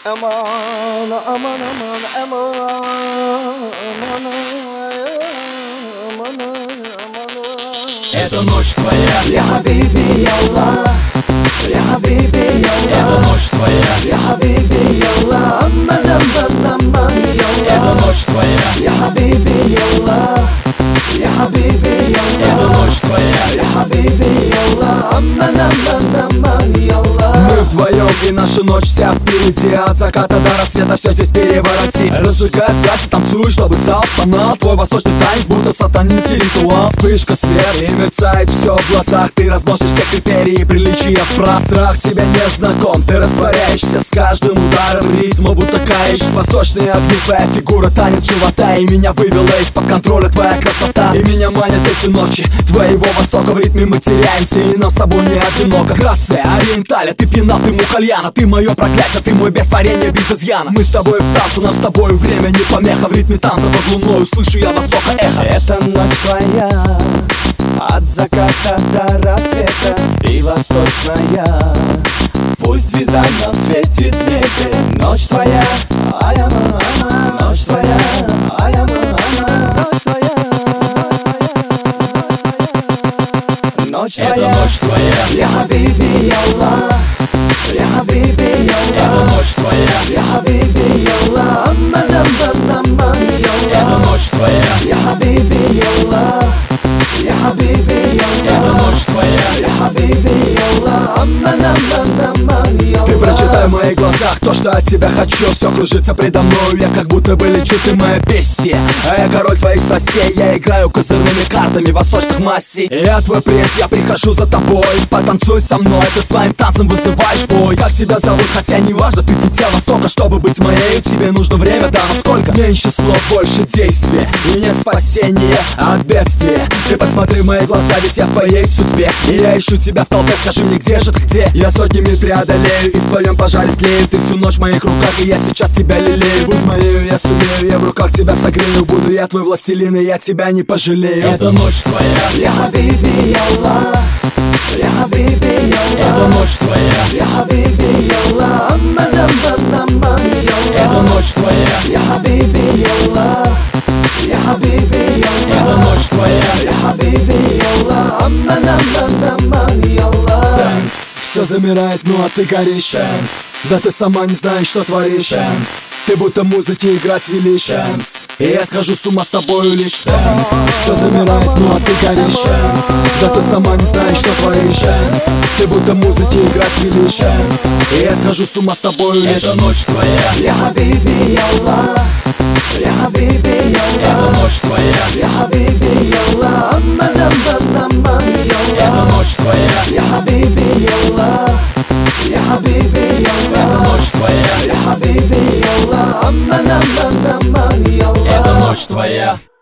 Aman aman aman aman aman aman aman. Это ночь твоя, Я хабиби ялла, я хабиби ялла. это ночь твоя, Я хабиби ялла, аман аман аман ялла. это ночь твоя, Я хабиби ялла, я хабиби ялла. это ночь твоя. Я хабиби ялла, аман аман аман ялла. Мы вдвоем и наша ночь вся впереди. От заката до рассвета все здесь перевороти. Разжигай страсть, танцуй, чтобы зал стонал. Твой восточный танец, будто сатанинский ритуал. Вспышка свет и мерцает все в глазах. Ты разносишь все критерии приличия в прах. Страх тебе не знаком, ты растворяешься с каждым ударом ритма, будто каешь. Восточные огни, твоя фигура, танец живота. И меня вывела из-под контроля твоя красота. И меня манят эти ночи твоего востока. В ритме мы теряемся, и нам с тобой не одиноко. Грация, ориенталя, ты пьяна, ты мухальяна. Ты мое проклятие, ты мой без творения, без изъяна. Мы с тобой в танце, нам с тобой время не помеха. В ритме танца под луной услышу я востока эхо. Это ночь твоя, от заката до рассвета и восточная. Пусть звезда нам светит в небе. Ночь твоя, ай-ама, ама. Ночь твоя, ай-ама, ама. Ночь твоя, ночь твоя. Это ночь твоя, Я хабиби ялла, я хабиби ялла. это ночь твоя, Я хабиби ялла, аман аман аман ялла. это ночь твоя, Я хабиби ялла, я хабиби ялла. это ночь твоя. Я хабиби ялла, аман аман аман ялла. Ты прочитай в моих глазах то, что от тебя хочу. Все кружится предо мною, я как будто бы лечу, ты моя бестия. А я король твоих страстей, я играю козырными картами восточных мастей. Я твой принц, я прихожу за тобой. Потанцуй со мной, ты своим танцем вызываешь бой. Как тебя зовут, хотя не важно, ты дитя востока. Чтобы быть моей, тебе нужно время, да, но сколько? Меньше слов, больше действия. И нет спасения от бедствия. Ты посмотри в мои глаза, ведь я в твоей судьбе. И я ищу тебя в толпе, скажи мне, где же ты, где? Я сотни миль преодолею, и в твоем пожаре стлею. Ты всю ночь в моих руках, и я сейчас тебя лелею. Будь моей, я сумею, я в руках тебя согрею. Буду я твой властелин, и я тебя не пожалею. Это ночь твоя, Я хабиби ялла, я хабиби ялла. это ночь твоя, Я хабиби ялла, аман аман аман ялла. это ночь твоя, Я хабиби ялла, я хабиби ялла. это ночь твоя. Я хабиби ялла, аман аман аман ялла. Дэнс, все замирает, ну а ты горишь. Дэнс, да ты сама не знаешь, что творишь. Дэнс, ты будто музыки играть велишь. Дэнс, и я схожу с ума с тобою лишь. Дэнс, все замирает, ну а ты горишь. Дэнс, да ты сама не знаешь, что творишь. Дэнс, ты будто музыки играть велишь. Дэнс, и я схожу с ума с тобою лишь. Это ночь твоя, Я хабиби ялла, я хабиби ялла. это ночь твоя, Я хабиби ялла, аман аман аман ялла. это ночь твоя, Я хабиби ялла, я хабиби ялла. это ночь твоя, Я хабиби ялла, аман аман аман ялла. это ночь твоя.